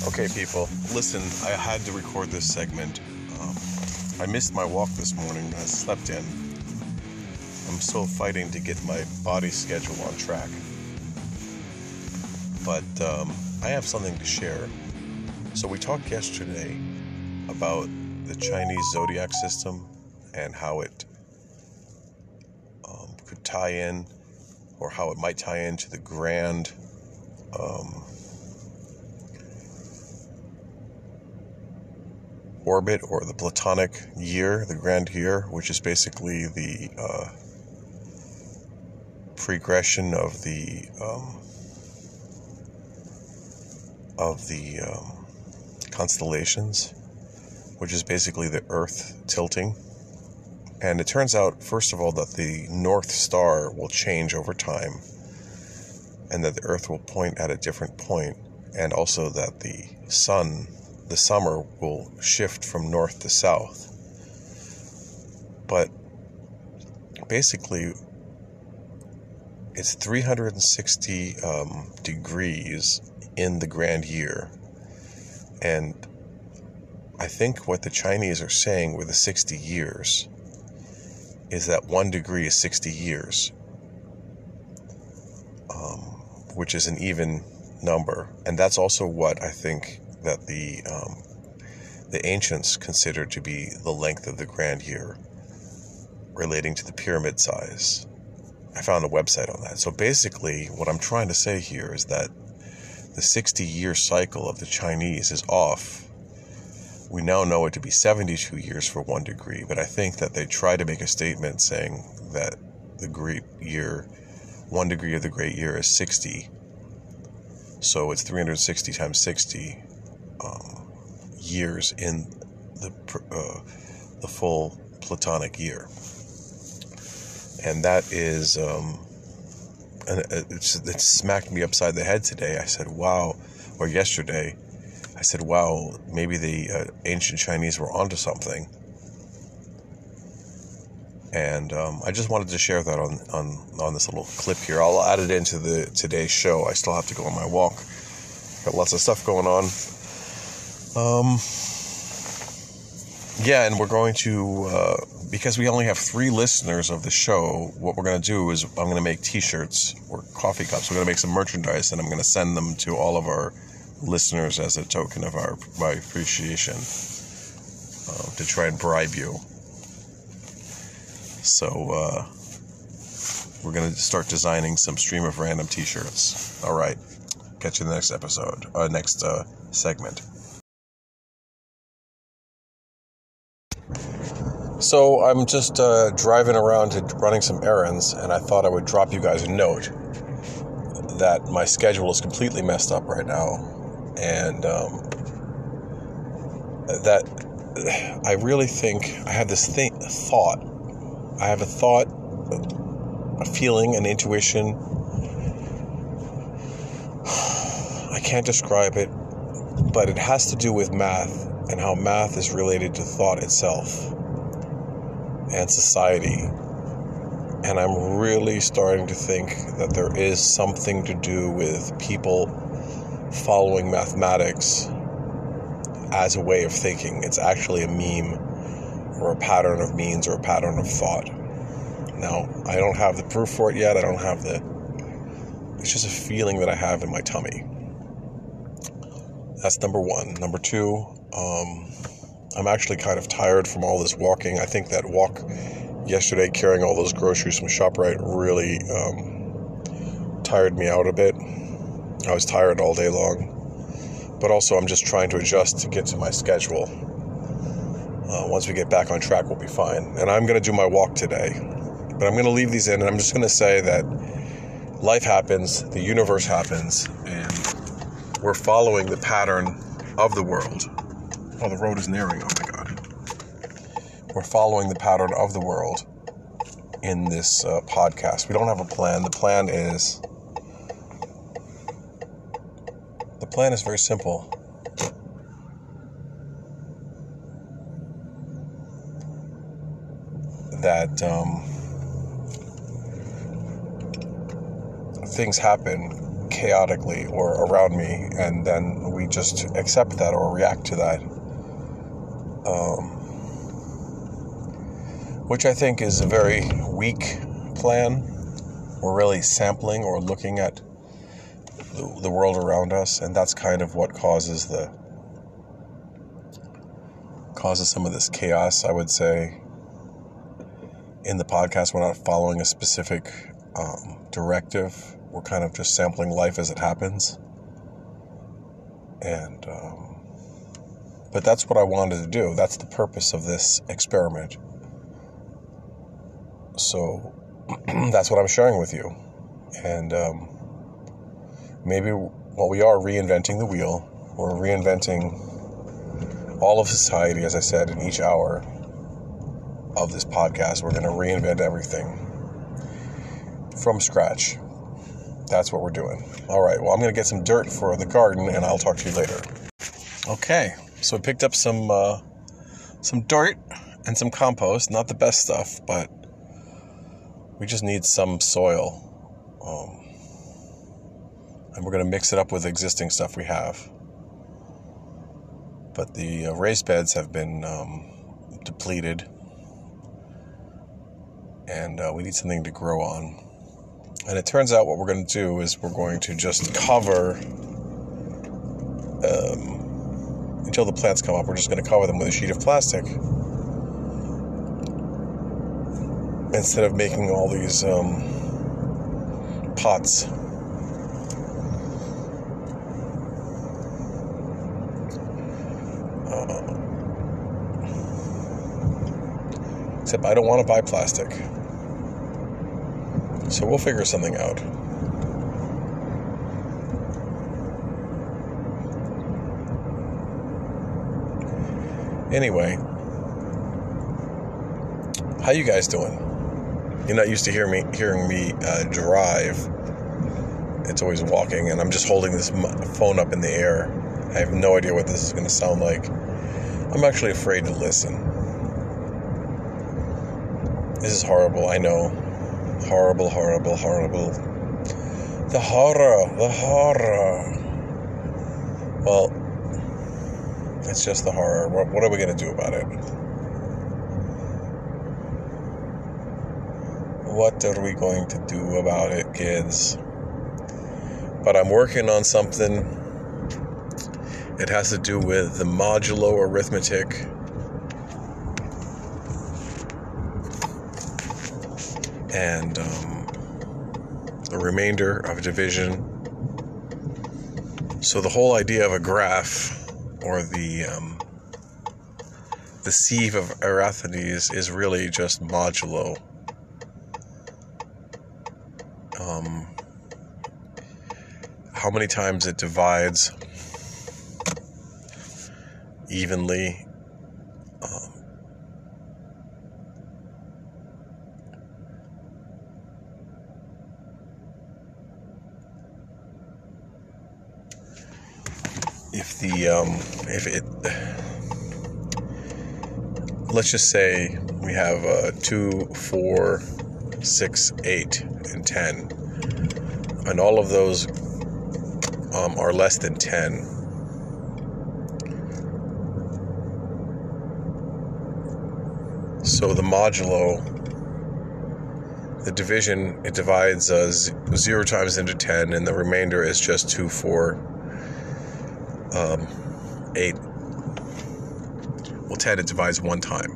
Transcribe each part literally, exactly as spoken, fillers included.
Okay, people, listen, I had to record this segment. Um, I missed my walk this morning. I slept in. I'm still fighting to get my body schedule on track. But um, I have something to share. So we talked yesterday about the Chinese zodiac system and how it um, could tie in, or how it might tie into the grand um, orbit, or the Platonic year, the grand year, which is basically the uh, progression of the um, of the um, constellations, which is basically the Earth tilting. And it turns out, first of all, that the North Star will change over time, and that the Earth will point at a different point, and also that the sun, the summer, will shift from north to south. But basically, it's three hundred sixty um, degrees in the grand year. And I think what the Chinese are saying with the sixty years is that one degree is sixty years, um, which is an even number. And that's also what I think that the um, the ancients considered to be the length of the grand year, relating to the pyramid size. I found a website on that. So basically, what I'm trying to say here is that the sixty-year cycle of the Chinese is off. We now know it to be seventy-two years for one degree, but I think that they try to make a statement saying that the great year, one degree of the great year is sixty. So it's three hundred sixty times sixty um, years in the uh, the full Platonic year. And that is, um, and it, it smacked me upside the head today. I said, wow, or yesterday, I said, wow, maybe the uh, ancient Chinese were onto something. And um, I just wanted to share that on, on, on this little clip here. I'll add it into the today's show. I still have to go on my walk. Got lots of stuff going on. Um, yeah, and we're going to, uh, because we only have three listeners of the show, what we're going to do is I'm going to make t-shirts or coffee cups. We're going to make some merchandise, and I'm going to send them to all of our listeners as a token of our my appreciation, uh, to try and bribe you. So uh, we're going to start designing some Stream of Random t-shirts. All right. Catch you in the next episode, uh, next uh, segment. So I'm just uh, driving around to running some errands, and I thought I would drop you guys a note that my schedule is completely messed up right now, and um, that I really think I have this thing, thought. I have a thought, a feeling, an intuition. I can't describe it, but it has to do with math and how math is related to thought itself and society. And I'm really starting to think that there is something to do with people following mathematics as a way of thinking. It's actually a meme or a pattern of means or a pattern of thought. Now, I don't have the proof for it yet. I don't have the... It's just a feeling that I have in my tummy. That's number one. Number two, um, I'm actually kind of tired from all this walking. I think that walk yesterday, carrying all those groceries from ShopRite, really um, tired me out a bit. I was tired all day long. But also, I'm just trying to adjust to get to my schedule. Uh, once we get back on track, we'll be fine. And I'm going to do my walk today. But I'm going to leave these in, and I'm just going to say that life happens, the universe happens, and we're following the pattern of the world. Oh, the road is nearing. Oh, my God. We're following the pattern of the world in this uh, podcast. We don't have a plan. The plan is... The plan is very simple. That um, things happen chaotically or around me, and then we just accept that or react to that. Um, which I think is a very weak plan. We're really sampling or looking at the, the world around us, and that's kind of what causes the causes some of this chaos, I would say. In the podcast, we're not following a specific um, directive. We're kind of just sampling life as it happens. And, um, but that's what I wanted to do. That's the purpose of this experiment. So that's what I'm sharing with you. And um, maybe, well, we are reinventing the wheel. We're reinventing all of society, as I said, in each hour of this podcast. We're going to reinvent everything from scratch. That's what we're doing. All right, well, I'm going to get some dirt for the garden, and I'll talk to you later. Okay, so I picked up some uh, some dirt and some compost. Not the best stuff, but we just need some soil. Um, and we're going to mix it up with existing stuff we have. But the uh, raised beds have been um, depleted, and uh, we need something to grow on. And it turns out what we're going to do is we're going to just cover, um, until the plants come up, we're just going to cover them with a sheet of plastic. Instead of making all these um, pots. Uh, except I don't want to buy plastic. So we'll figure something out. Anyway, how you guys doing? You're not used to hear me, hearing me uh, drive. It's always walking, and I'm just holding this phone up in the air. I have no idea what this is going to sound like. I'm actually afraid to listen. This is horrible, I know. Horrible, horrible, horrible. The horror, the horror. Well, it's just the horror. What, what are we going to do about it? What are we going to do about it, kids? But I'm working on something. It has to do with the modulo arithmetic. And um, the remainder of division. So the whole idea of a graph, or the um, the sieve of Archimedes, is really just modulo. Um, how many times it divides evenly. Um, If the, um, if it, let's just say we have uh, two, four, six, eight, and ten, and all of those um, are less than ten. So the modulo, the division, it divides uh, z- zero times into ten, and the remainder is just two, four, Um, eight. Well, ten, it divides one time.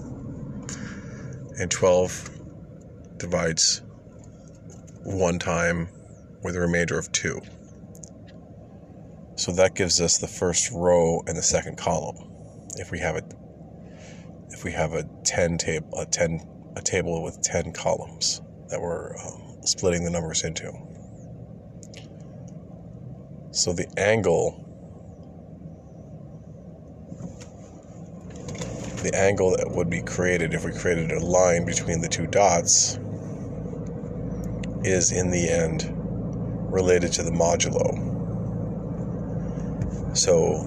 And twelve divides one time with a remainder of two. So that gives us the first row and the second column. If we have a, if we have a ten table, a ten, a table with ten columns that we're um, splitting the numbers into. So the angle. The angle that would be created if we created a line between the two dots is in the end related to the modulo. So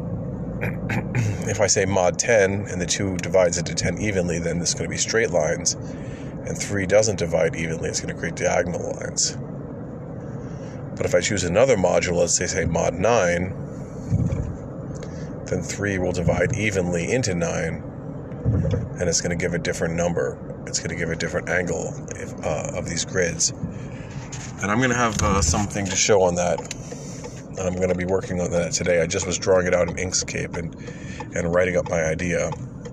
if I say mod ten and the two divides into ten evenly, then it's going to be straight lines, and three doesn't divide evenly, it's going to create diagonal lines. But if I choose another module, let's say, say mod nine, then three will divide evenly into nine, and it's going to give a different number. It's going to give a different angle if, uh, of these grids. And I'm going to have uh, something to show on that. I'm going to be working on that today. I just was drawing it out in Inkscape and, and writing up my idea.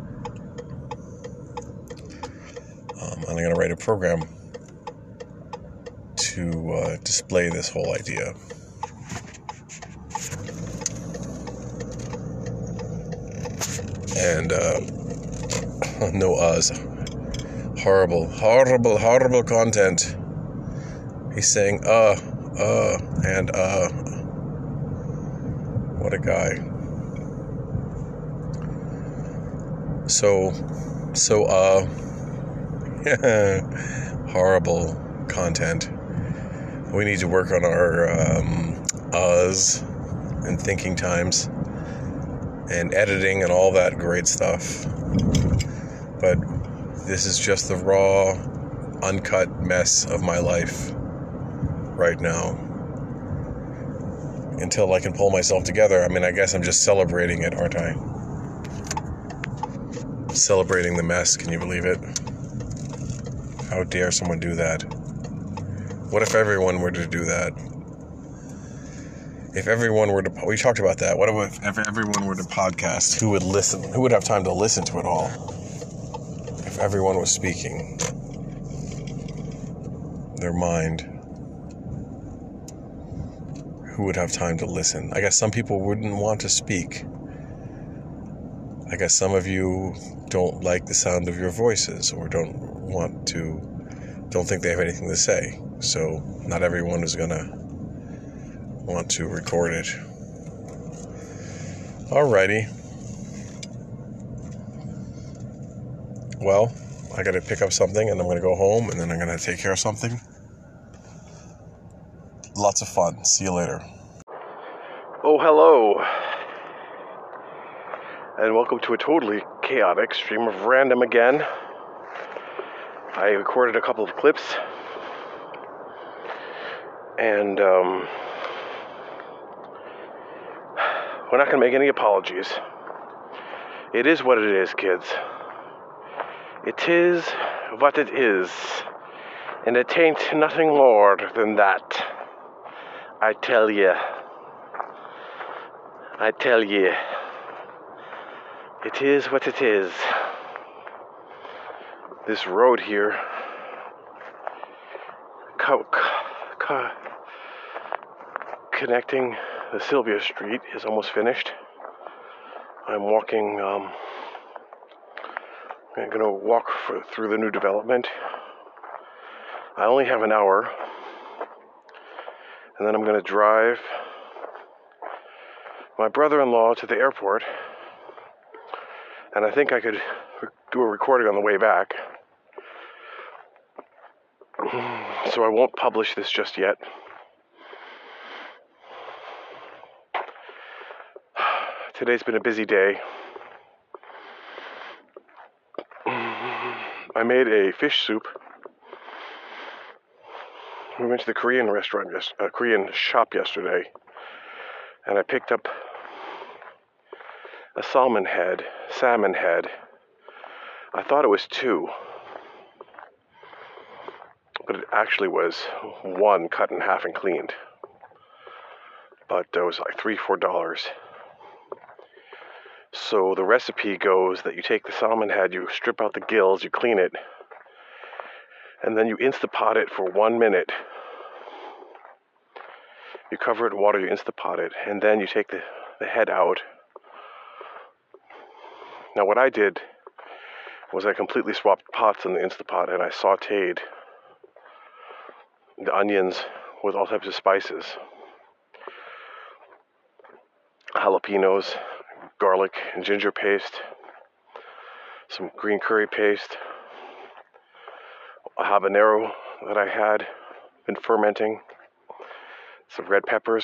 Um, and I'm going to write a program to uh, display this whole idea. And uh, no uhs. Horrible, horrible, horrible content. He's saying uh, uh, and uh. What a guy. So, so, uh, horrible content. We need to work on our um, uhs and thinking times and editing and all that great stuff. But this is just the raw, uncut mess of my life right now. Until I can pull myself together. I mean, I guess I'm just celebrating it, aren't I? Celebrating the mess, can you believe it? How dare someone do that? What if everyone were to do that? If everyone were to... We talked about that. What if everyone were to podcast? Who would listen? Who would have time to listen to it all? If everyone was speaking their mind, who would have time to listen? I guess some people wouldn't want to speak. I guess some of you don't like the sound of your voices or don't want to, don't think they have anything to say. So not everyone is going to want to record it. Alrighty. Well, I got to pick up something and I'm going to go home and then I'm going to take care of something. Lots of fun. See you later. Oh, hello. And welcome to a totally chaotic stream of random again. I recorded a couple of clips. And um, we're not going to make any apologies. It is what it is, kids. It is what it is. And it ain't nothing more than that. I tell ye, I tell ye, it is what it is. This road here, co- co- connecting the Sylvia Street, is almost finished. I'm walking, um, I'm going to walk for, through the new development. I only have an hour. And then I'm going to drive my brother-in-law to the airport. And I think I could do a recording on the way back. So I won't publish this just yet. Today's been a busy day. I made a fish soup. We went to the Korean restaurant, yes, uh, Korean shop yesterday, and I picked up a salmon head, salmon head. I thought it was two, but it actually was one cut in half and cleaned. But it was like three, four dollars. So the recipe goes that you take the salmon head, you strip out the gills, you clean it, and then you Instapot it for one minute. You cover it in water, you Instapot it, and then you take the, the head out. Now what I did was I completely swapped pots in the Instapot and I sauteed the onions with all types of spices. Jalapenos, garlic and ginger paste, some green curry paste, a habanero that I had been fermenting, some red peppers.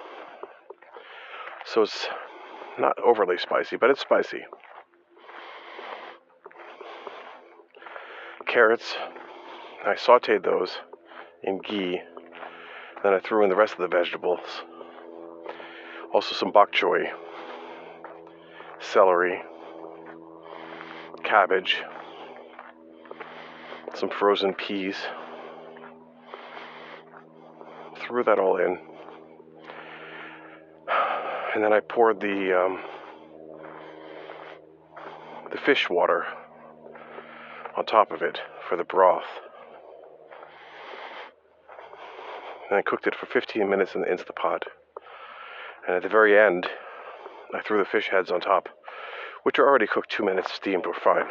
So it's not overly spicy, but it's spicy. Carrots, I sauteed those in ghee Then I threw in the rest of the vegetables. Also some bok choy, celery, cabbage, some frozen peas. Threw that all in. And then I poured the um, the fish water on top of it for the broth. And I cooked it for fifteen minutes in the Instapot. And at the very end, I threw the fish heads on top, which are already cooked two minutes, steamed, were fine.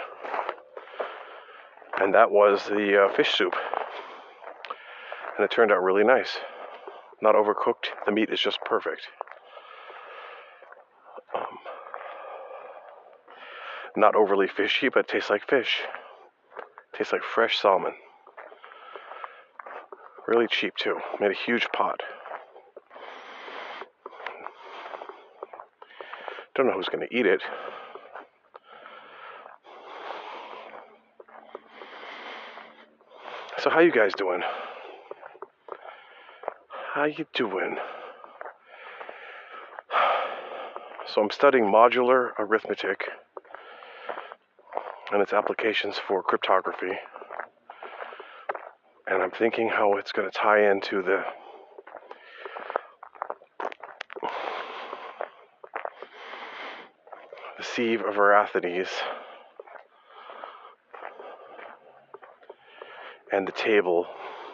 And that was the uh, fish soup. And it turned out really nice. Not overcooked. The meat is just perfect. Um, not overly fishy, but tastes like fish. Tastes like fresh salmon. Really cheap too. Made a huge pot. Don't know who's going to eat it. So how you guys doing? How you doing? So I'm studying modular arithmetic and its applications for cryptography. And I'm thinking how it's going to tie into the the sieve of Eratosthenes and the table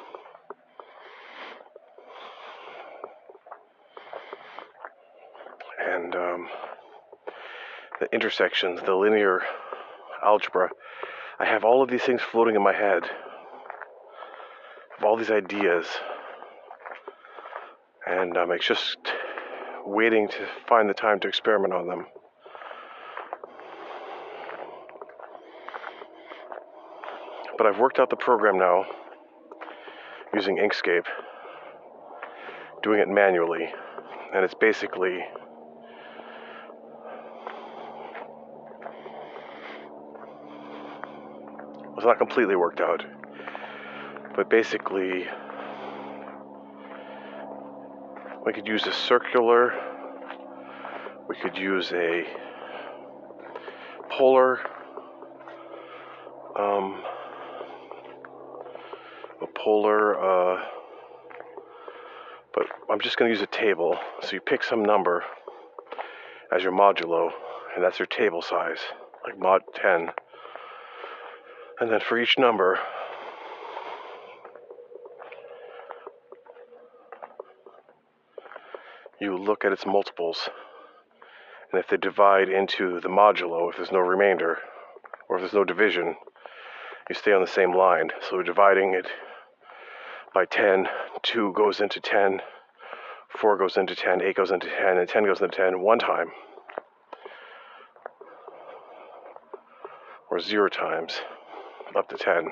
and um, the intersections, the linear algebra. I have all of these things floating in my head. I have all these ideas. And um, it's just waiting to find the time to experiment on them. But I've worked out the program now using Inkscape, doing it manually, and it's basically it's not completely worked out, but basically we could use a circular, we could use a polar, um, a polar, uh, but I'm just going to use a table. So you pick some number as your modulo, and that's your table size, like mod ten. And then for each number, you look at its multiples. And if they divide into the modulo, if there's no remainder, or if there's no division, you stay on the same line. So we're dividing it by ten, two goes into ten, four goes into ten, eight goes into ten, and ten goes into ten one time. Or zero times, up to ten.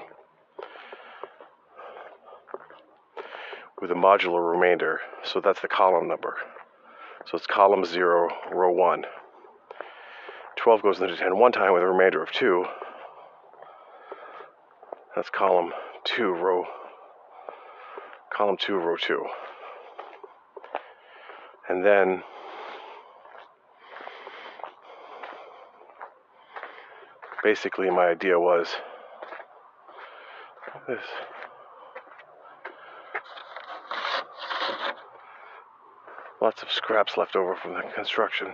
With a modular remainder, so that's the column number. So it's column zero, row one. twelve goes into ten one time with a remainder of two. That's column two, row, column two, row two. And then basically my idea was this. Lots of scraps left over from the construction.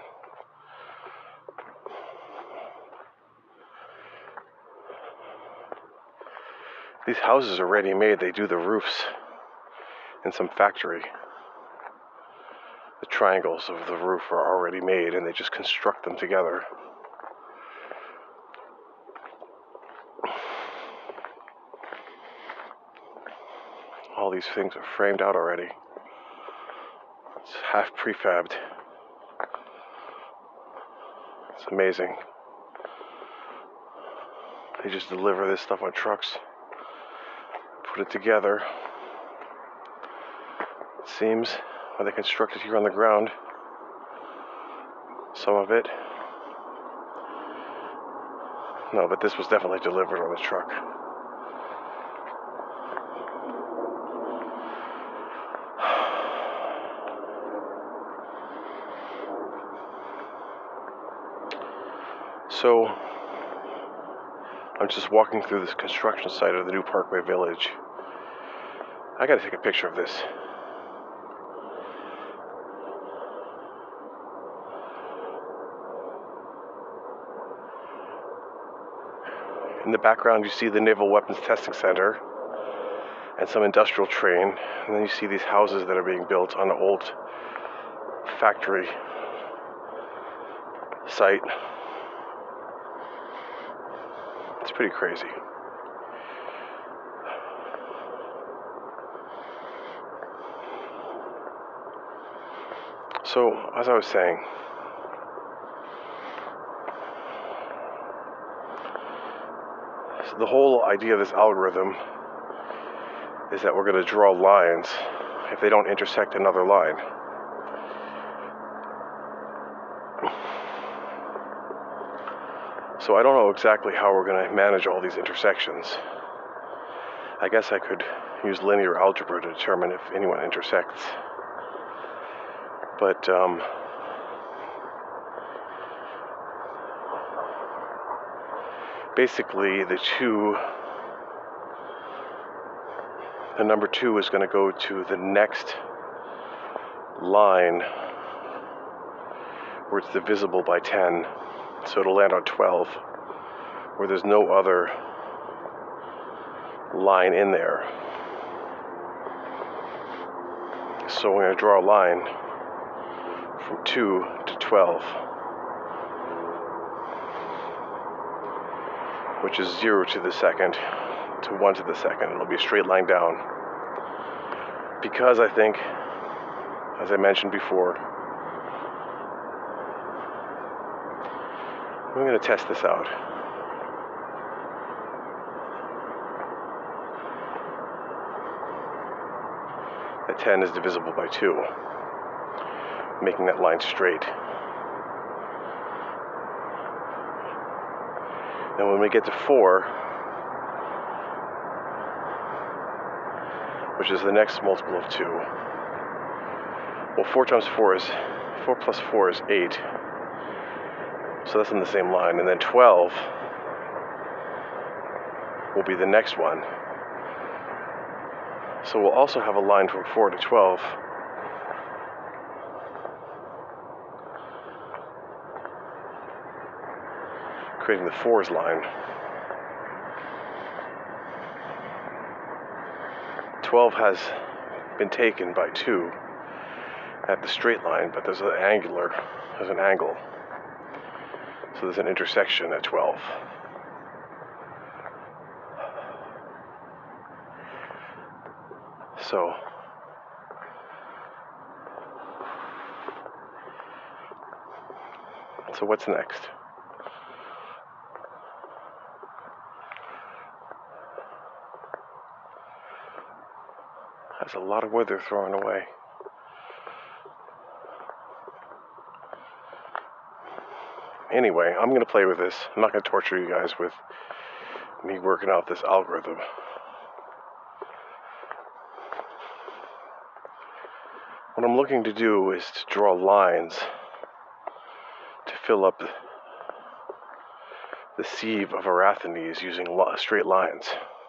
These houses are ready made. They do the roofs in some factory. The triangles of the roof are already made and they just construct them together. All these things are framed out already. It's half prefabbed. It's amazing. They just deliver this stuff on trucks, put it together. It seems, or they construct it here on the ground. Some of it. No, but this was definitely delivered on a truck. So, I'm just walking through this construction site of the new Parkway Village. I gotta take a picture of this. In the background, you see the Naval Weapons Testing Center and some industrial train, and then you see these houses that are being built on an old factory site. It's pretty crazy. So, as I was saying, so the whole idea of this algorithm is that we're going to draw lines if they don't intersect another line. So I don't know exactly how we're going to manage all these intersections. I guess I could use linear algebra to determine if anyone intersects. But um, basically the two, the number two is going to go to the next line where it's divisible by ten. So it'll land on twelve, where there's no other line in there. So we're going to draw a line from two to twelve, which is zero to the second to one to the second. It'll be a straight line down. Because I think, as I mentioned before, I'm going to test this out. That ten is divisible by two, making that line straight. And when we get to four, which is the next multiple of two, well, four times four is, four plus four is eight. So that's in the same line. And then twelve will be the next one. So we'll also have a line from four to twelve. Creating the fours line. twelve has been taken by two at the straight line, but there's an angular, there's an angle. So there's an intersection at twelve. So So what's next? That's a lot of wood they're throwing away. Anyway, I'm going to play with this. I'm not going to torture you guys with me working out this algorithm. What I'm looking to do is to draw lines to fill up the sieve of Arachnes using straight lines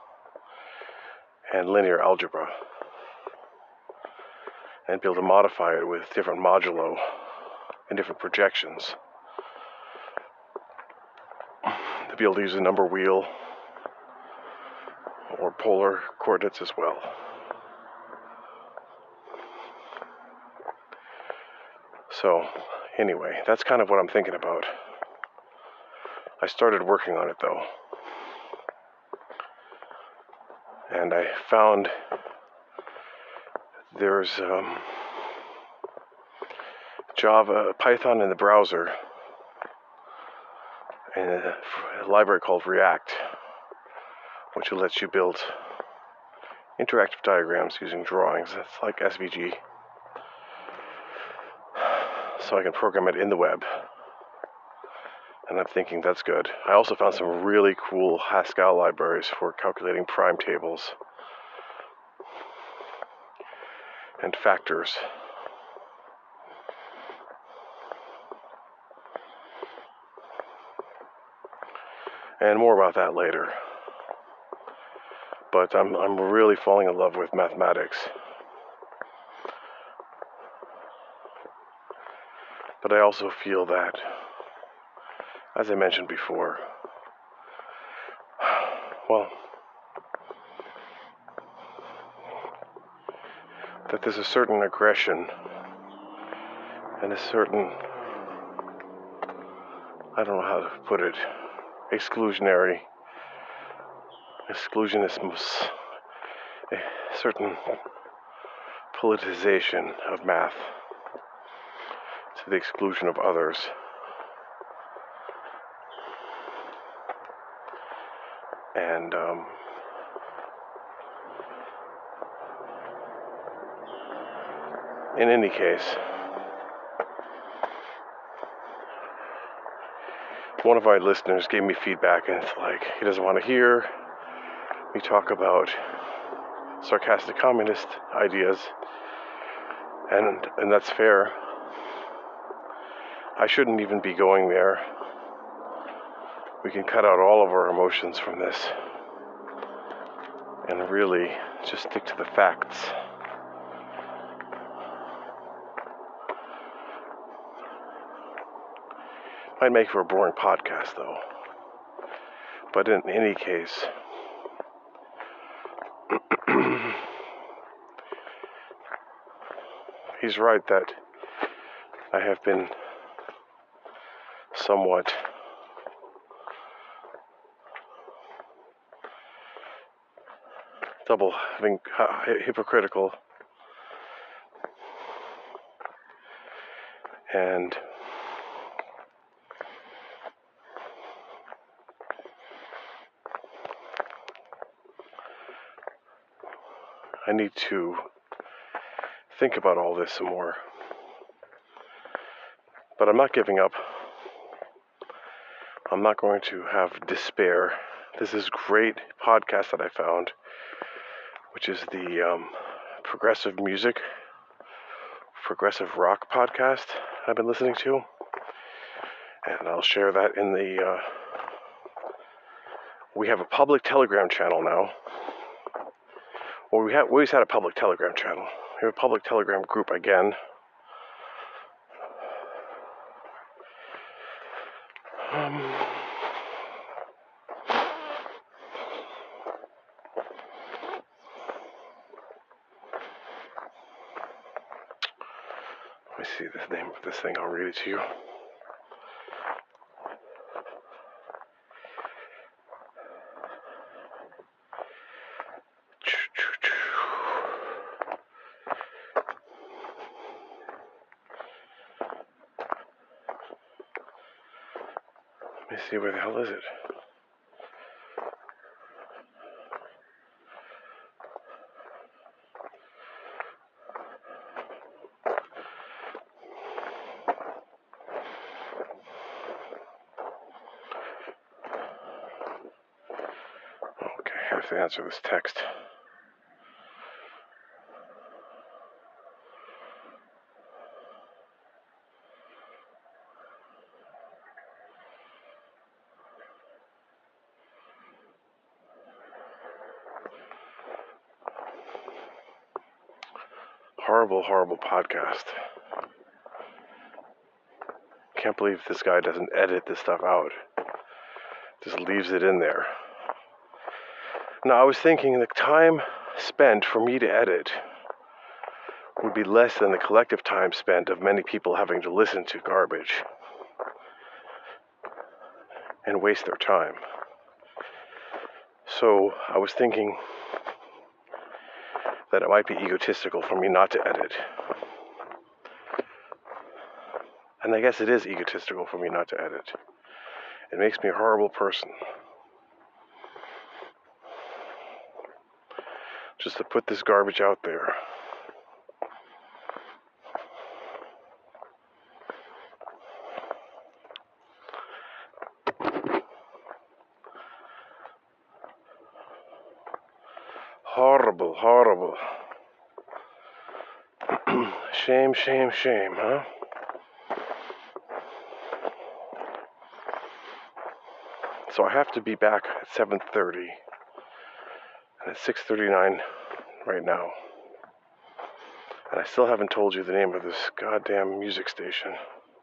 and linear algebra, and be able to modify it with different modulo and different projections. To be able to use a number wheel or polar coordinates as well. So, anyway, that's kind of what I'm thinking about. I started working on it though. And I found there's um, Java, Python in the browser, and a library called React, which lets you build interactive diagrams using drawings. It's like S V G. So I can program it in the web. And I'm thinking that's good. I also found some really cool Haskell libraries for calculating prime tables and factors. And more about that later. But I'm I'm really falling in love with mathematics. But I also feel that, as I mentioned before, well, that there's a certain aggression and a certain, I don't know how to put it, exclusionary, exclusionism, a certain politicization of math to the exclusion of others. And um, in any case, one of our listeners gave me feedback, and it's like he doesn't want to hear me talk about sarcastic communist ideas, and and that's fair. I shouldn't even be going there. We can cut out all of our emotions from this and really just stick to the facts. Might make for a boring podcast, though. But in any case, he's right that I have been somewhat double having uh, hypocritical and I need to think about all this some more. But I'm not giving up. I'm not going to have despair. This is great podcast that I found, which is the um, progressive music, progressive rock podcast I've been listening to. And I'll share that in the, uh, we have a public Telegram channel now. Well, we, have, we always had a public Telegram channel. We have a public Telegram group again. Um, let me see the name of this thing. I'll read it to you. Let me see, where the hell is it? Okay, I have to answer this text. Horrible, horrible podcast. Can't believe this guy doesn't edit this stuff out. Just leaves it in there. Now, I was thinking the time spent for me to edit would be less than the collective time spent of many people having to listen to garbage and waste their time. So I was thinking that it might be egotistical for me not to edit. And I guess it is egotistical for me not to edit. It makes me a horrible person. Just to put this garbage out there. Horrible, horrible. Shame, shame, shame, huh? So I have to be back at seven thirty. And it's six thirty-nine right now. And I still haven't told you the name of this goddamn music station.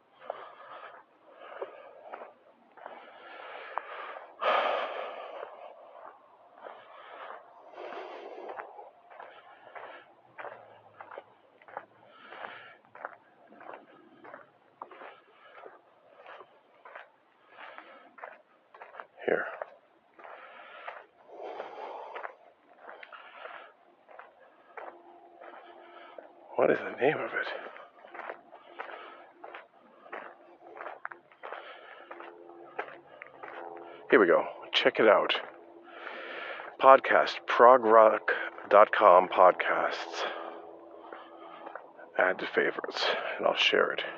Here. What is the name of it? Here we go. Check it out. Podcast, prog rock dot com podcasts. Add to favorites, and I'll share it.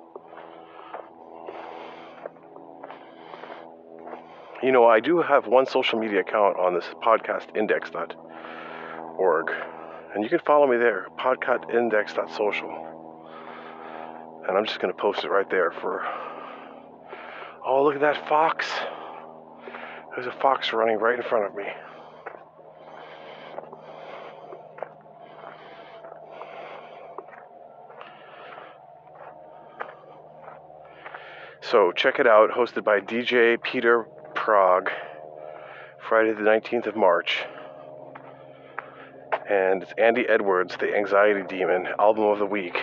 You know, I do have one social media account on this podcast index dot org, and you can follow me there, podcast index dot social. And I'm just going to post it right there for... Oh, look at that fox. There's a fox running right in front of me. So check it out, hosted by D J Peter Prog, Friday the nineteenth of March. And it's Andy Edwards, The Anxiety Demon, album of the week.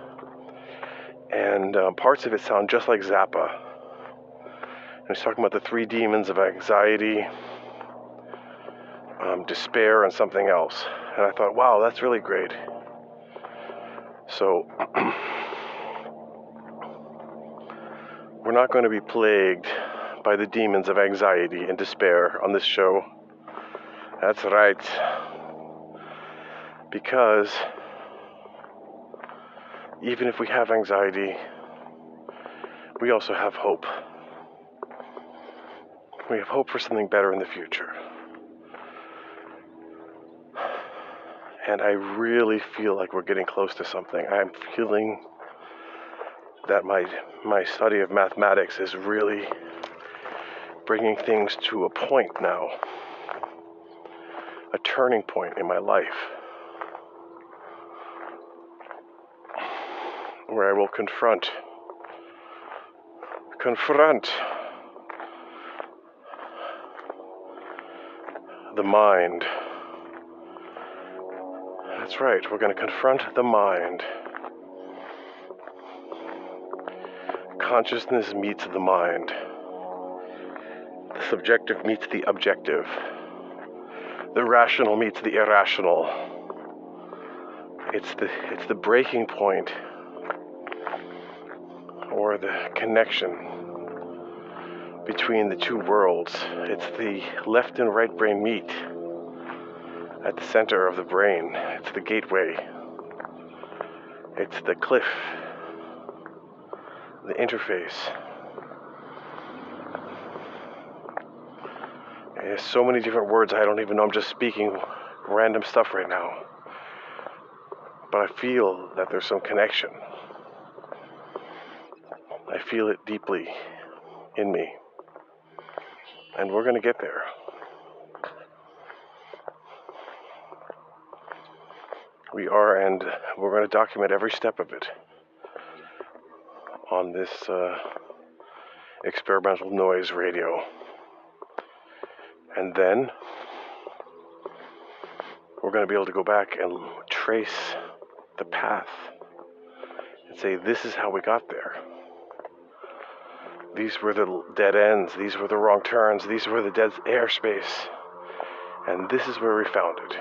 And um, parts of it sound just like Zappa. And he's talking about the three demons of anxiety, um, despair, and something else. And I thought, wow, that's really great. So... We're not going to be plagued by the demons of anxiety and despair on this show. That's right. Because even if we have anxiety, we also have hope. We have hope for something better in the future. And I really feel like we're getting close to something. I'm feeling that my my study of mathematics is really bringing things to a point now, a turning point in my life, where I will confront, confront the mind. That's right, we're going to confront the mind. Consciousness meets the mind. The subjective meets the objective. The rational meets the irrational. It's the it's the breaking point, or the connection between the two worlds. It's the left and right brain meet at the center of the brain. It's the gateway. It's the cliff. The interface. There's so many different words, I don't even know. I'm just speaking random stuff right now. But I feel that there's some connection. I feel it deeply in me. And we're going to get there. We are, and we're going to document every step of it on this uh, experimental noise radio. And then we're going to be able to go back and trace the path and say, this is how we got there. These were the dead ends, these were the wrong turns, these were the dead airspace, and this is where we found it.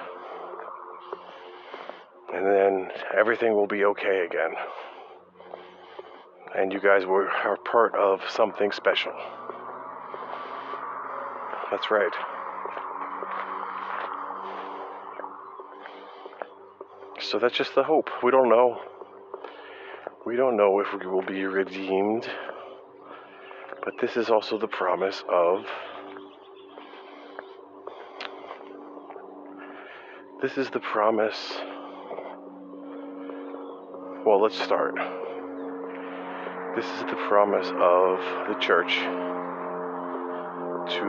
And then everything will be okay again. And you guys were, are part of something special. That's right. So that's just the hope. We don't know. We don't know if we will be redeemed. But this is also the promise of... This is the promise... Well, let's start. This is the promise of the church to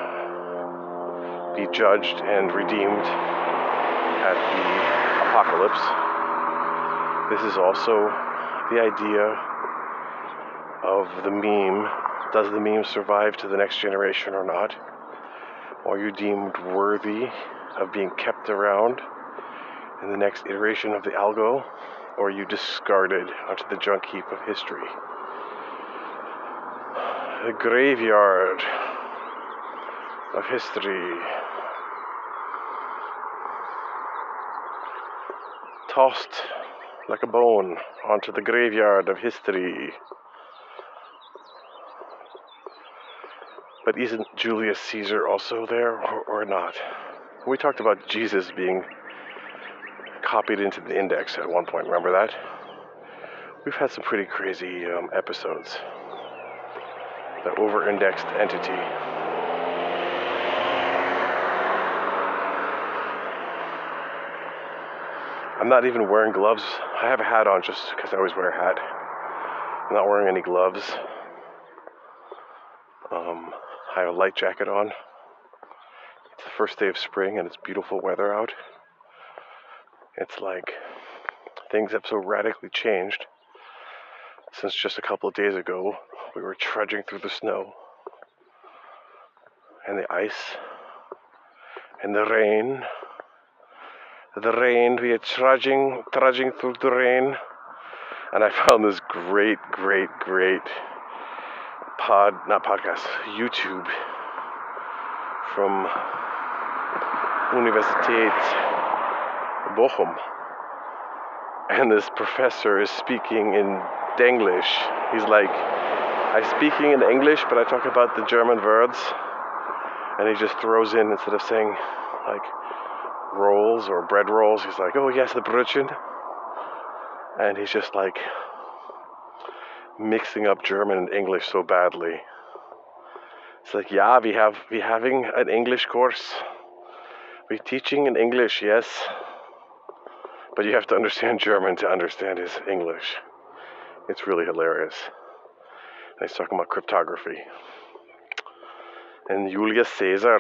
be judged and redeemed at the apocalypse. This is also the idea of the meme. Does the meme survive to the next generation or not? Are you deemed worthy of being kept around in the next iteration of the algo, or are you discarded onto the junk heap of history? The graveyard of history. Tossed like a bone onto the graveyard of history. But isn't Julius Caesar also there, or, or not? We talked about Jesus being copied into the index at one point, remember that? We've had some pretty crazy um, episodes. The over-indexed entity. I'm not even wearing gloves. I have a hat on just because I always wear a hat. I'm not wearing any gloves. Um, I have a light jacket on. It's the first day of spring and it's beautiful weather out. It's like things have so radically changed since just a couple of days ago we were trudging through the snow and the ice and the rain. The rain, we are trudging, trudging through the rain. And I found this great, great, great pod, not podcast, YouTube from Universität Bochum. And this professor is speaking in Denglish. He's like, I'm speaking in English, but I talk about the German words. And he just throws in, instead of saying like rolls or bread rolls, he's like, oh yes, the Brötchen. And he's just like mixing up German and English so badly. It's like, yeah, we have we having an English course. We're teaching in English, yes. But you have to understand German to understand his English. It's really hilarious. And he's talking about cryptography. And Julius Caesar.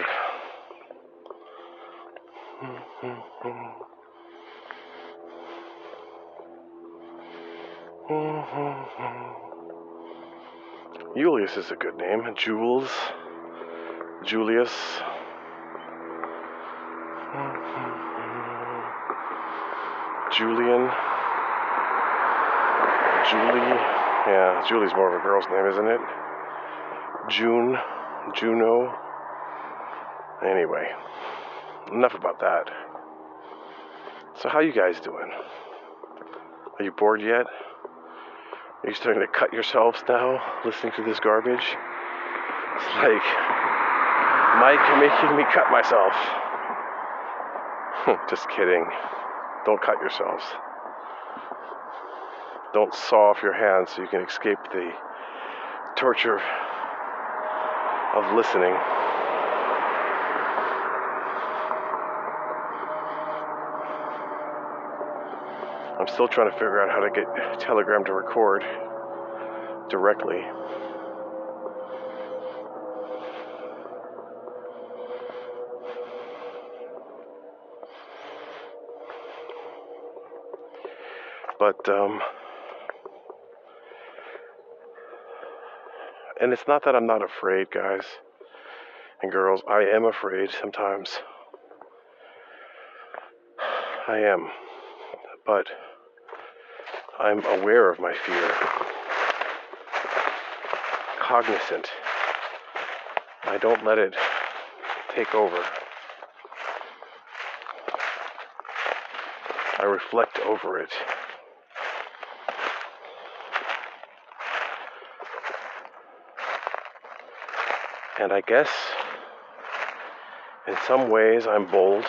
Julius is a good name. Jules. Julius. Julian. Julie. Yeah, Julie's more of a girl's name, isn't it? June. Juno. Anyway, enough about that. So how you guys doing? Are you bored yet? Are you starting to cut yourselves now, listening to this garbage? It's like, Mike, you're making me cut myself. Just kidding. Don't cut yourselves. Don't saw off your hands so you can escape the torture of listening. I'm still trying to figure out how to get Telegram to record directly. But, um, and it's not that I'm not afraid, guys and girls. I am afraid sometimes. I am. But I'm aware of my fear. Cognizant. I don't let it take over. I reflect over it. And I guess in some ways I'm bold.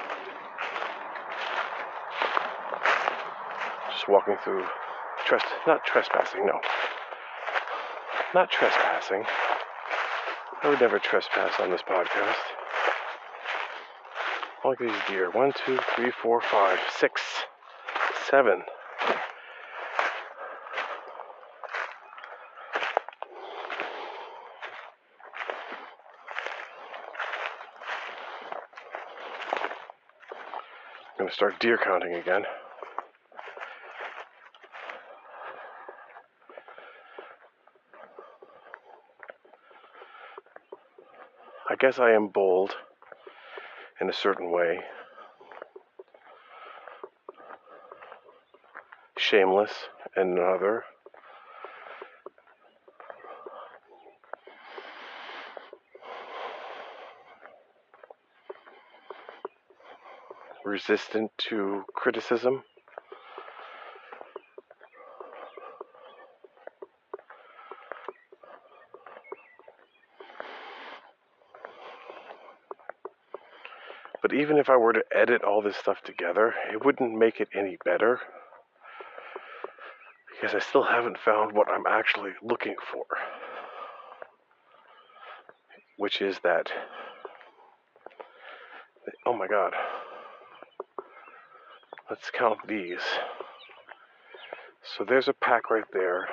Just walking through, tres- not trespassing, no. Not trespassing. I would never trespass on this podcast. Look at these deer. One, two, three, four, five, six, seven. going to start deer counting again. I guess I am bold in a certain way. Shameless in another. Resistant to criticism. But even if I were to edit all this stuff together, it wouldn't make it any better. Because I still haven't found what I'm actually looking for. Which is that, oh my god. Let's count these. So there's a pack right there.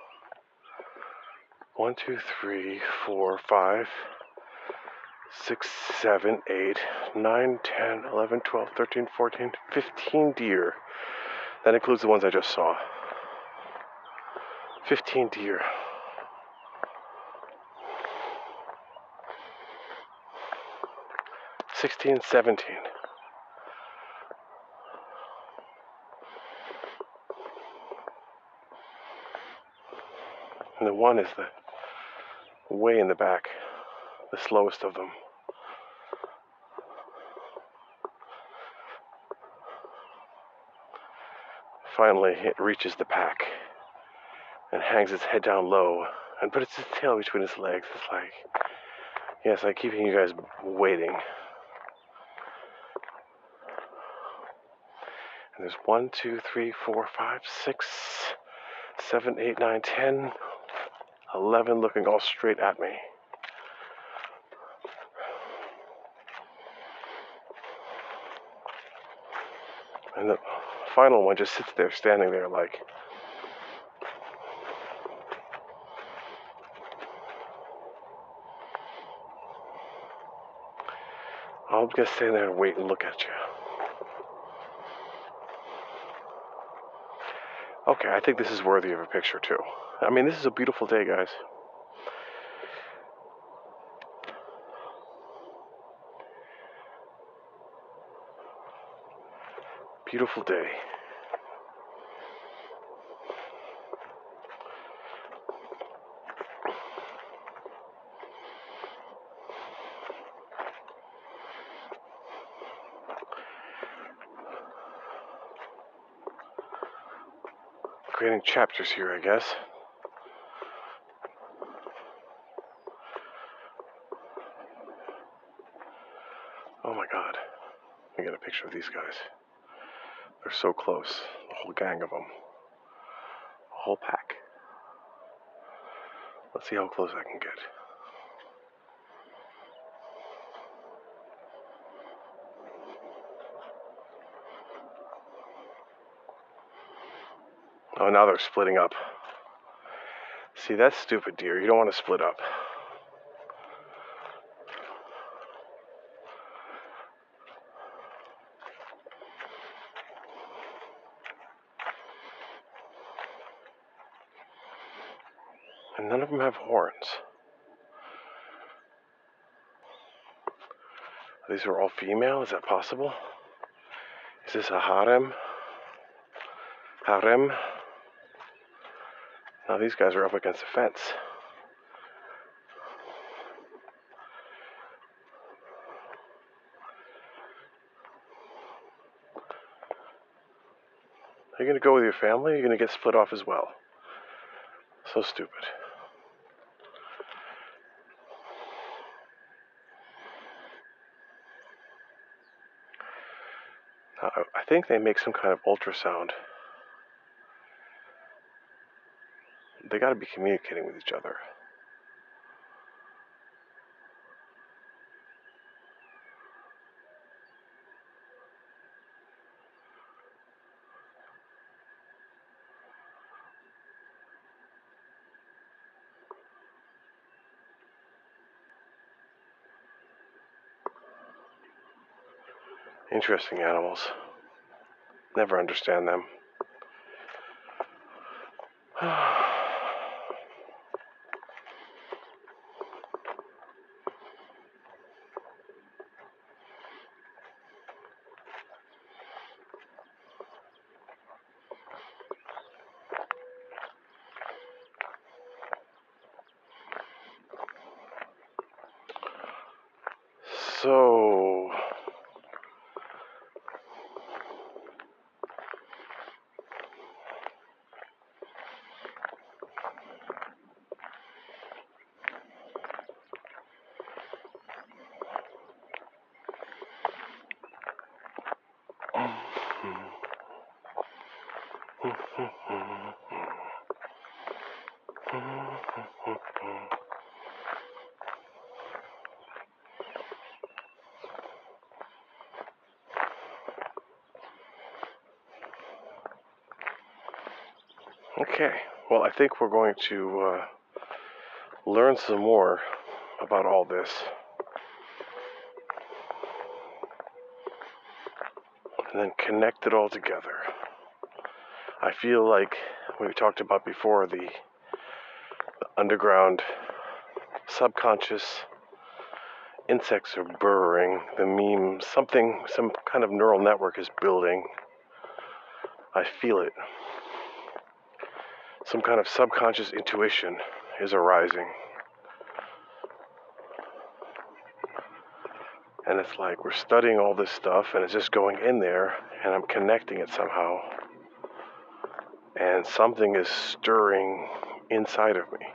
One, two, three, four, five, six, seven, eight, nine, ten, eleven, twelve, thirteen, fourteen, fifteen deer. That includes the ones I just saw. fifteen deer. sixteen, seventeen. And the one is the way in the back, the slowest of them. Finally, it reaches the pack and hangs its head down low and puts its tail between its legs. It's like, yes, I'm keeping you guys waiting. And there's one, two, three, four, five, six, seven, eight, nine, ten, eleven looking all straight at me. And the final one just sits there, standing there like, I'm just stand there and wait and look at you. Okay, I think this is worthy of a picture too. I mean, this is a beautiful day, guys. Beautiful day. Creating chapters here, I guess. Oh my god. Let me get a picture of these guys. They're so close. A whole gang of them. A whole pack. Let's see how close I can get. Oh, now they're splitting up. See, that's stupid, deer. You don't want to split up. And none of them have horns. These are all female? Is that possible? Is this a harem? Harem? Now these guys are up against the fence. Are you going to go with your family? Or are you going to get split off as well? So stupid. Now, I think they make some kind of ultrasound. They got to be communicating with each other. Interesting animals. Never understand them. So, okay, well, I think we're going to uh, learn some more about all this. And then connect it all together. I feel like we talked about before, the, the underground subconscious insects are burrowing, the meme, something, some kind of neural network is building. I feel it. Some kind of subconscious intuition is arising. And it's like we're studying all this stuff and it's just going in there and I'm connecting it somehow. And something is stirring inside of me.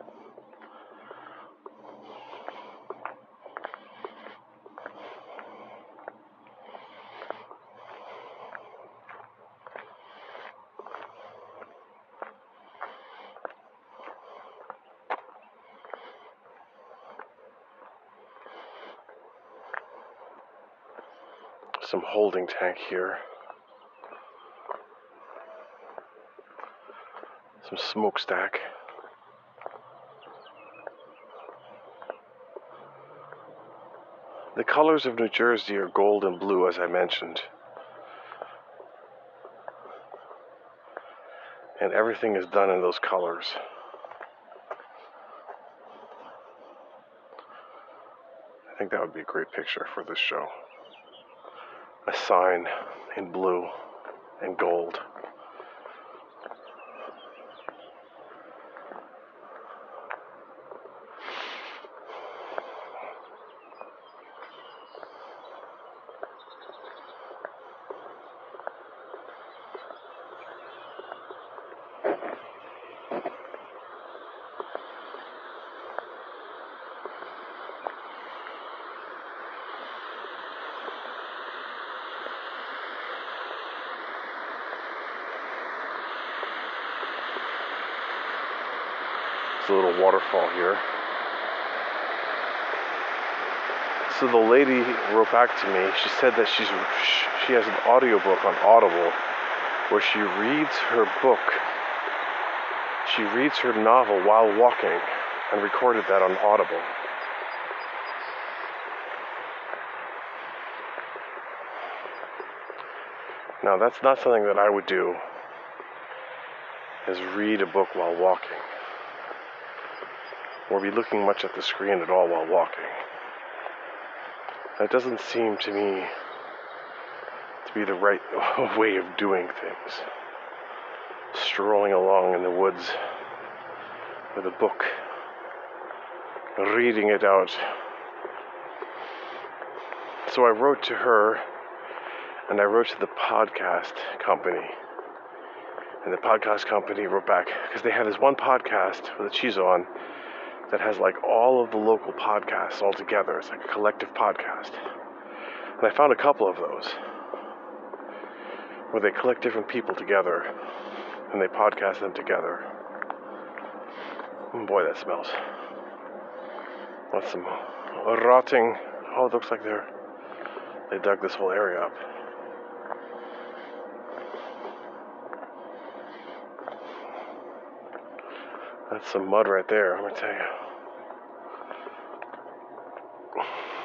Some holding tank here. Some smokestack. The colors of New Jersey are gold and blue, as I mentioned. And everything is done in those colors. I think that would be a great picture for this show. A sign in blue and gold. There's a little waterfall here. So the lady wrote back to me. She said that she's she has an audiobook on Audible where she reads her book. She reads her novel while walking and recorded that on Audible. Now that's not something that I would do, is read a book while walking, or be looking much at the screen at all while walking. That doesn't seem to me to be the right way of doing things. Strolling along in the woods with a book, reading it out. So I wrote to her, and I wrote to the podcast company. And the podcast company wrote back, because they have this one podcast that she's on that has like all of the local podcasts all together. It's like a collective podcast. And I found a couple of those where they collect different people together and they podcast them together. Oh boy, that smells. That's some rotting. Oh, it looks like they're they dug this whole area up. That's some mud right there, I'm gonna tell you.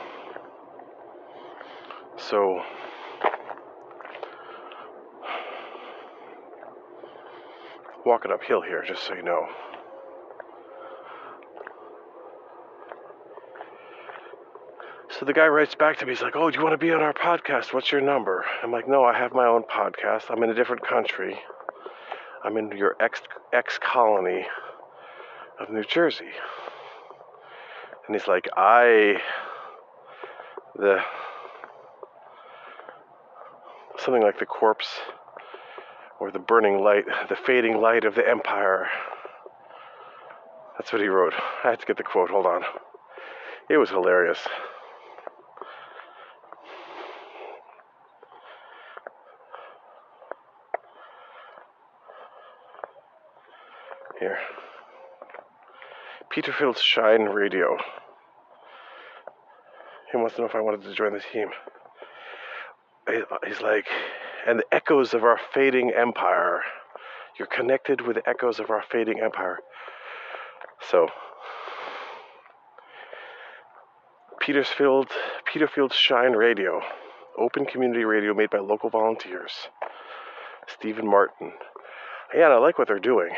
So, walking uphill here, just so you know. So the guy writes back to me, he's like, oh, do you want to be on our podcast? What's your number? I'm like, no, I have my own podcast. I'm in a different country. I'm in your ex, ex-colony of New Jersey. And he's like, I, the, something like the corpse or the burning light, the fading light of the empire. That's what he wrote. I had to get the quote, hold on. It was hilarious. Here. Peterfield's Shine Radio. He wants to know if I wanted to join the team. He's like, and the echoes of our fading empire. You're connected with the echoes of our fading empire. So, Petersfield, Peterfield's Shine Radio. Open community radio made by local volunteers. Stephen Martin. Yeah, and I like what they're doing.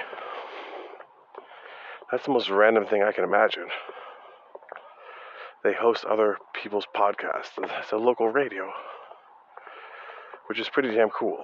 That's the most random thing I can imagine. They host other people's podcasts. It's a local radio, which is pretty damn cool.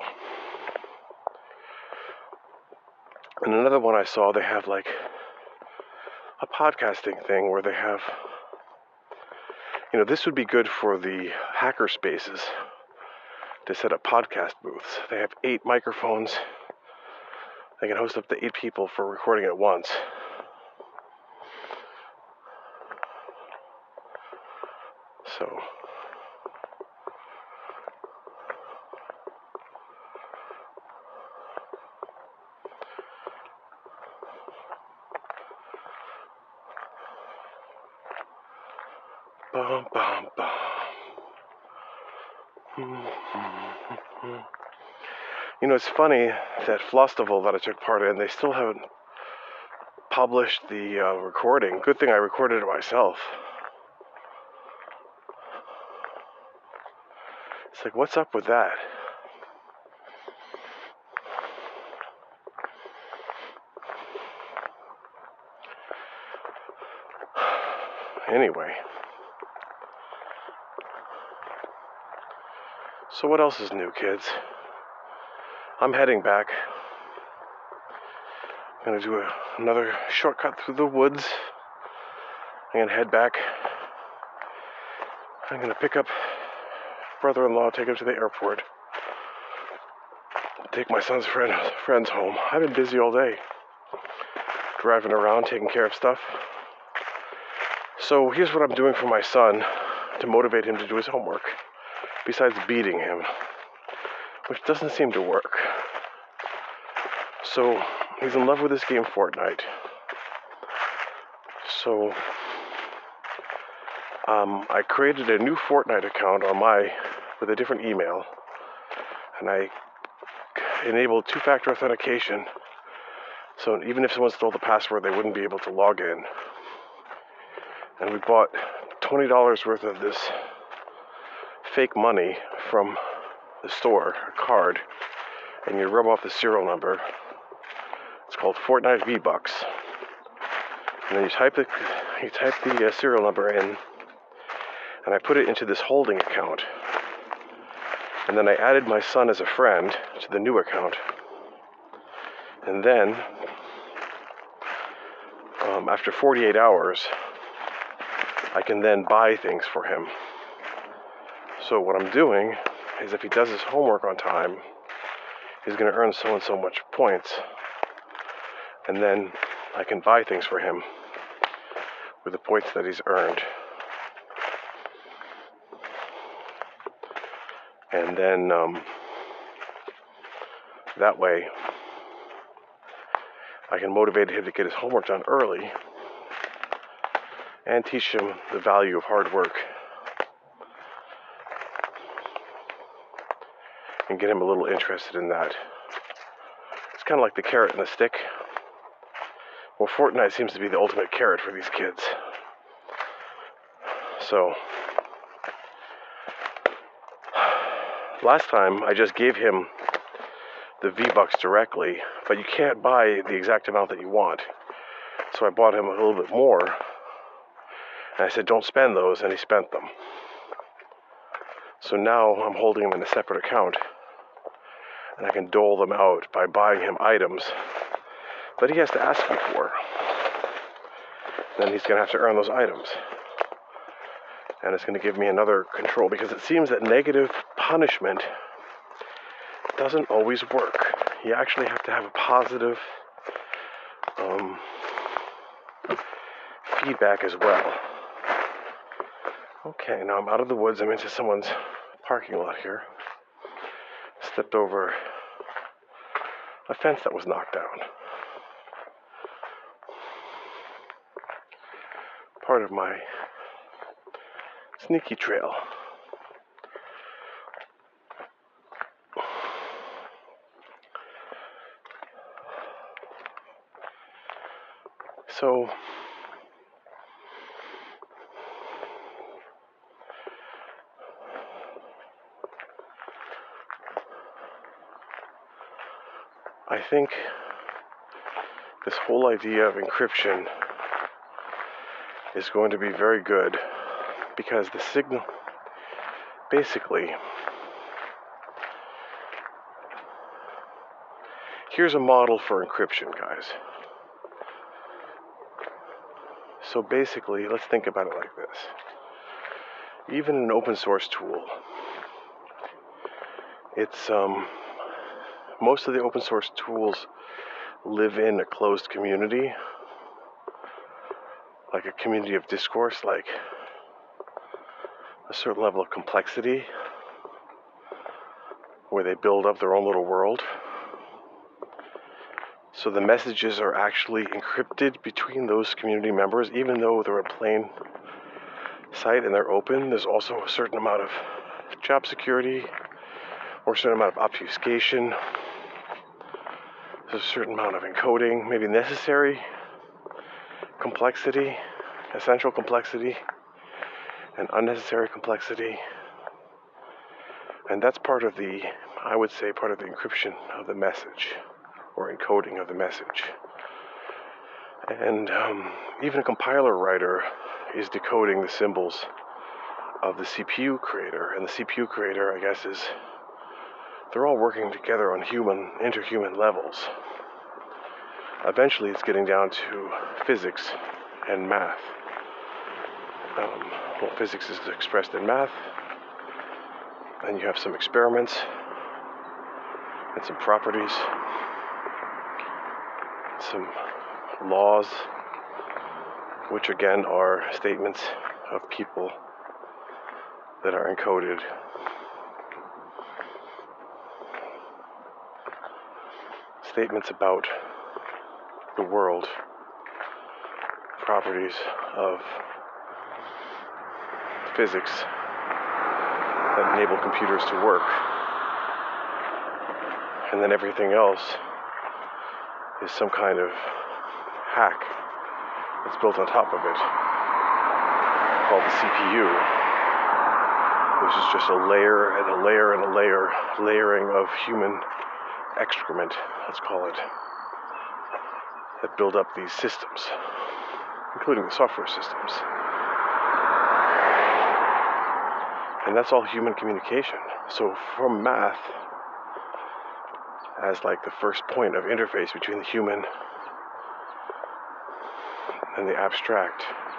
And another one I saw, they have like a podcasting thing where they have, you know, this would be good for the hacker spaces to set up podcast booths. They have eight microphones. They can host up to eight people for recording at once. So, bum, bum, bum. You know, it's funny that Flostival that I took part in, they still haven't published the uh, recording. Good thing I recorded it myself. It's like, what's up with that? Anyway. So what else is new, kids? I'm heading back. I'm going to do a, another shortcut through the woods. I'm going to head back. I'm going to pick up brother-in-law, take him to the airport. Take my son's friend, friends home. I've been busy all day. Driving around, taking care of stuff. So here's what I'm doing for my son to motivate him to do his homework. Besides beating him. Which doesn't seem to work. So, he's in love with this game Fortnite. So, um, I created a new Fortnite account on my, with a different email. And I enabled two-factor authentication. So even if someone stole the password, they wouldn't be able to log in. And we bought twenty dollars worth of this fake money from the store, a card, and you rub off the serial number. It's called Fortnite V-Bucks. And then you type the you type the uh, serial number in, and I put it into this holding account. And then I added my son as a friend to the new account. And then, um, after forty-eight hours, I can then buy things for him. So what I'm doing is if he does his homework on time, he's going to earn so and so much points. And then I can buy things for him with the points that he's earned. And then um, that way I can motivate him to get his homework done early and teach him the value of hard work. And get him a little interested in that. It's kind of like the carrot and the stick. Well, Fortnite seems to be the ultimate carrot for these kids. So, last time I just gave him the V-Bucks directly, but you can't buy the exact amount that you want. So I bought him a little bit more, and I said, don't spend those, and he spent them. So now I'm holding them in a separate account, and I can dole them out by buying him items that he has to ask me for. Then he's going to have to earn those items. And it's going to give me another control, because it seems that negative punishment doesn't always work. You actually have to have a positive um, feedback as well. Okay, now I'm out of the woods. I'm into someone's parking lot here. Stepped over a fence that was knocked down. Part of my sneaky trail. So, I think this whole idea of encryption is going to be very good, because the signal, basically, here's a model for encryption, guys. So basically, let's think about it like this. Even an open source tool, it's, um, most of the open source tools live in a closed community, like a community of discourse, like a certain level of complexity, where they build up their own little world. So the messages are actually encrypted between those community members, even though they're in plain sight and they're open. There's also a certain amount of job security, or a certain amount of obfuscation. There's a certain amount of encoding, maybe necessary complexity, essential complexity, and unnecessary complexity. And that's part of the, I would say, part of the encryption of the message, or encoding of the message. And um, even a compiler writer is decoding the symbols of the C P U creator. And the C P U creator, I guess, is, they're all working together on human, interhuman levels. Eventually, it's getting down to physics and math. Um, well, physics is expressed in math, and you have some experiments and some properties, and some laws, which again are statements of people that are encoded. Statements about the world, properties of physics that enable computers to work. And then everything else is some kind of hack that's built on top of it, called the C P U, which is just a layer and a layer and a layer, layering of human excrement, let's call it, that build up these systems, including the software systems. And that's all human communication. So from math, as like the first point of interface between the human and the abstract,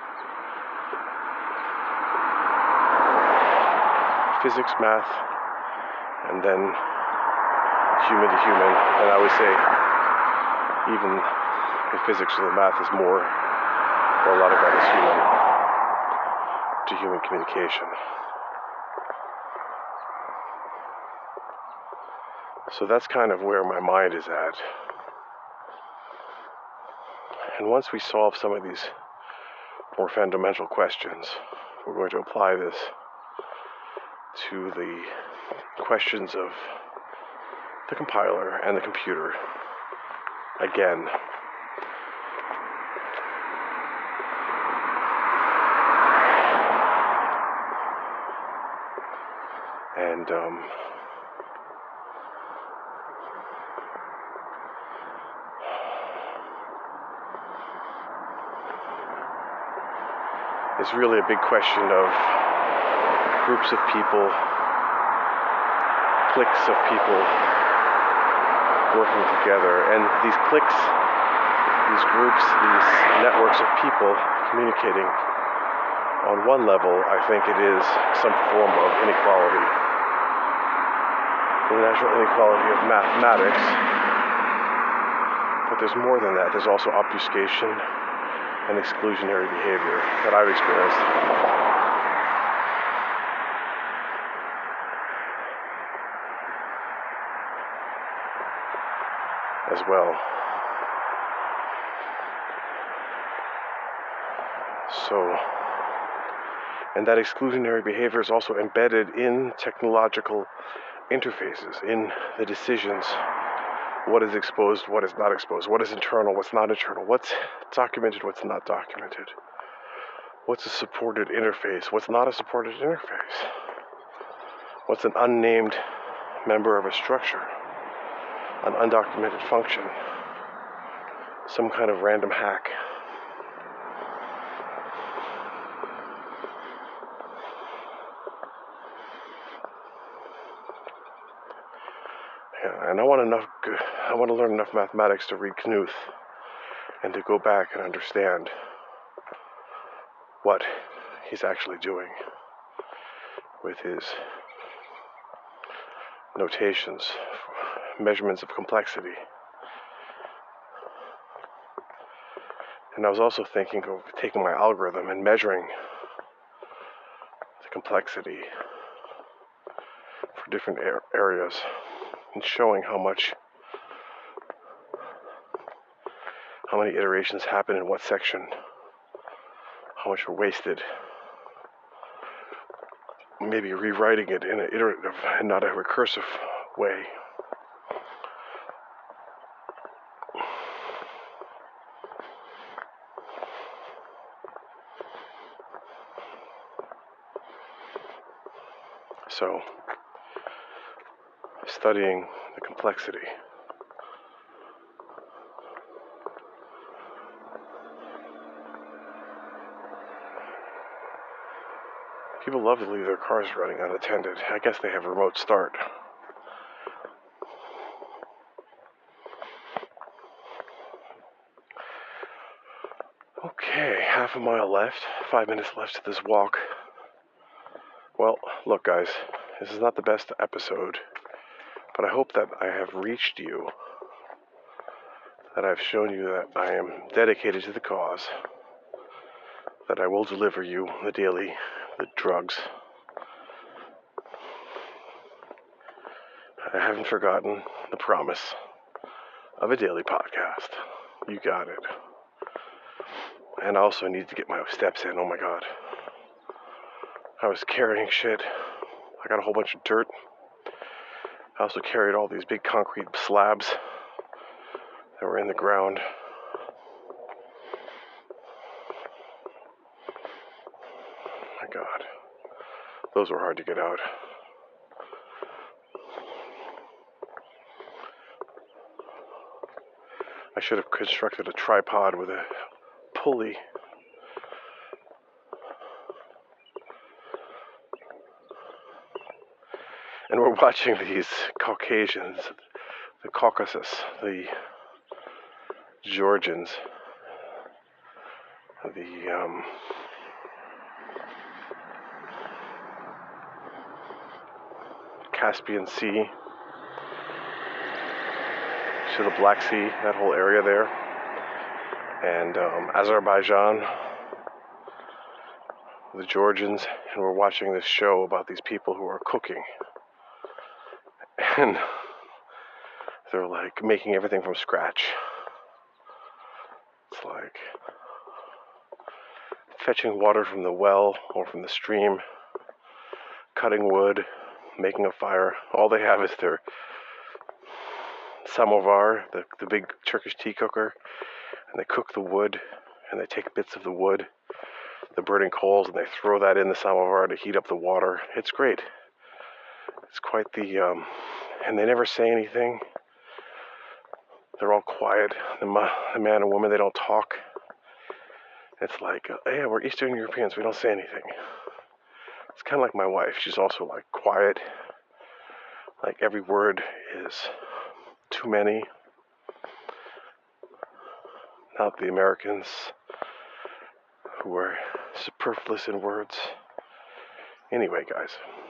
physics, math, and then human to human. And I would say even the physics or the math is more, or a lot of that is human to human communication. So that's kind of where my mind is at. And once we solve some of these more fundamental questions, we're going to apply this to the questions of the compiler and the computer again. And um, is really a big question of groups of people, cliques of people working together. And these cliques, these groups, these networks of people communicating, on one level, I think it is some form of inequality. The natural inequality of mathematics. But there's more than that. There's also obfuscation and exclusionary behavior that I've experienced. As well. So, and that exclusionary behavior is also embedded in technological interfaces, in the decisions. What is exposed, what is not exposed, what is internal, what's not internal, what's documented, what's not documented, what's a supported interface, what's not a supported interface, what's an unnamed member of a structure, an undocumented function, some kind of random hack. Yeah, and I want enough. I want to learn enough mathematics to read Knuth and to go back and understand what he's actually doing with his notations, measurements of complexity. And I was also thinking of taking my algorithm and measuring the complexity for different areas and showing how much, how many iterations happen in what section, how much are wasted. Maybe rewriting it in an iterative and not a recursive way. So, studying the complexity. People love to leave their cars running unattended. I guess they have remote start. Okay, half a mile left, five minutes left to this walk. Well, look guys, this is not the best episode, but I hope that I have reached you, that I've shown you that I am dedicated to the cause, that I will deliver you the daily, the drugs. I haven't forgotten the promise of a daily podcast. You got it. And I also need to get my steps in, oh my god. I was carrying shit. I got a whole bunch of dirt. I also carried all these big concrete slabs that were in the ground. My god. Those were hard to get out. I should have constructed a tripod with a pulley. And we're watching these Caucasians, the Caucasus, the Georgians, the um, Caspian Sea, to the Black Sea, that whole area there, and um, Azerbaijan, the Georgians, and we're watching this show about these people who are cooking. And they're like making everything from scratch. It's like fetching water from the well or from the stream, cutting wood, making a fire. All they have is their samovar, the, the big Turkish tea cooker, and they cook the wood, and they take bits of the wood, the burning coals, and they throw that in the samovar to heat up the water. It's great. It's quite the, um, and they never say anything. They're all quiet. The, ma- the man and woman, they don't talk. It's like, uh, yeah, we're Eastern Europeans. We don't say anything. It's kind of like my wife. She's also like quiet. Like every word is too many. Not the Americans who are superfluous in words. Anyway, guys,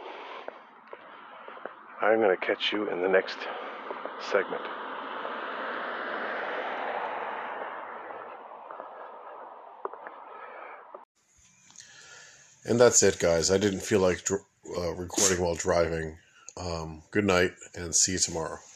I'm going to catch you in the next segment. And that's it, guys. I didn't feel like dr- uh, recording while driving. Um, good night, and see you tomorrow.